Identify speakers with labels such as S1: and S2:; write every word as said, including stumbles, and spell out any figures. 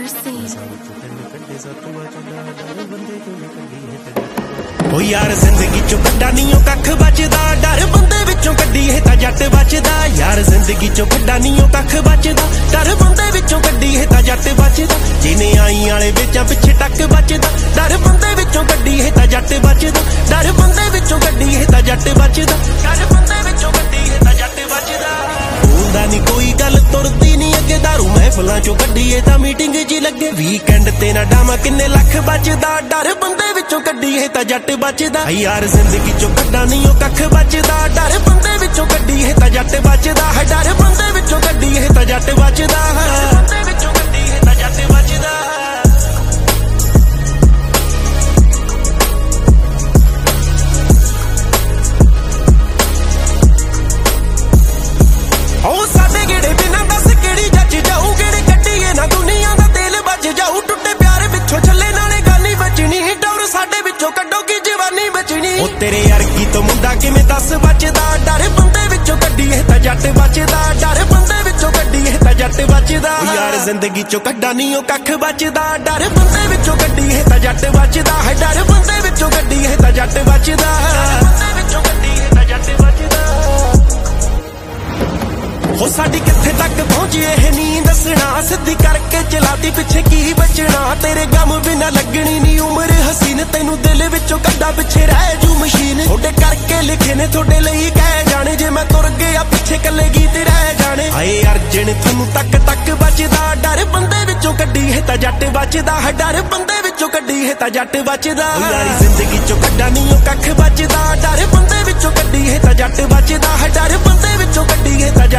S1: ओ यार जिंदगी चो कड्डा नीओ कख बचदा, डर बंदे विचों कड्डीए तां जट बचदा। यार जिंदगी चो कड्डा नीओ कख बचदा, डर बंदे विचों कड्डीए तां जट बचदा। जिने आई आले बेचां पिछे टक बचदा, डर बंदे विचों कड्डीए तां जट बचदा। डर बंदे विचों कड्डीए तां जट बचदा। डर बंदे विचों कड्डीए तां जट बचदा। बोलदा नी कोई गल तुरदी नी अगे, दारू महफिलां चो कड्डीए तां मीटिंग जी लगे। वीकेंड ते ना डामा किन्ने लख बचदा, डर बंदे विचों कड्डीए तां जट बचदा। यार जिंदगी चो कड्डा नीओ कख बचदा, डर बंदे विचों कड्डीए तां जट बचदा। डर बंदे विचों कड्डीए तां जट बचदा। बंदे विचों कड्डीए तां जट बचदा। ओ साडे गेड़े बिना दस केड़ी जच जाऊ, गेड़े कड्डीए ना दुनिया दा तेल बच जाऊ। टुटे प्यार विचों छल्ले नाले गानी बचनी, डर साडे विचों कड्डो की जवानी बचनी। ओ तेरे अरगी तो मुंडा किवें दस बचदा, डर बंदे विचों कड्डीए तां जट बचदा। डर बंदे विचों कड्डीए तां जट बचदा। यार जिंदगी चो कड्डा नीओ कख बचदा, डर बंदे विचों कड्डीए तां जट बचदा। डर बंदे विचों कड्डीए तां जट बचदा। बंदे विचों कड्डीए तां जट बचदा। हो साडी कित्थे तक पहुंची एह नी दसना, सिद्धी करके चलाती पिछे की बचना। तेरे गम बिना लगनी नी उम्र हसीन, तेनू दिल विचों कड्डा पिछे रह जू मशीन। थोड़े करके लिखे ने थोड़े लई कह जाने, जे मैं तुर गया पिछे कल्ले गीत रह जाने। हाए अर्जन थनू तक तक बचदा, डर बंदे विचों कड्डीए तां जट बचदा। डर बंदे विचों कड्डीए तां जट बचदा। यारी जिंदगी चो कड्डा नीओ कख बचदा, डर बंदे विचों कड्डीए तां जट बचदा। डर बंदे विचों कड्डीए तां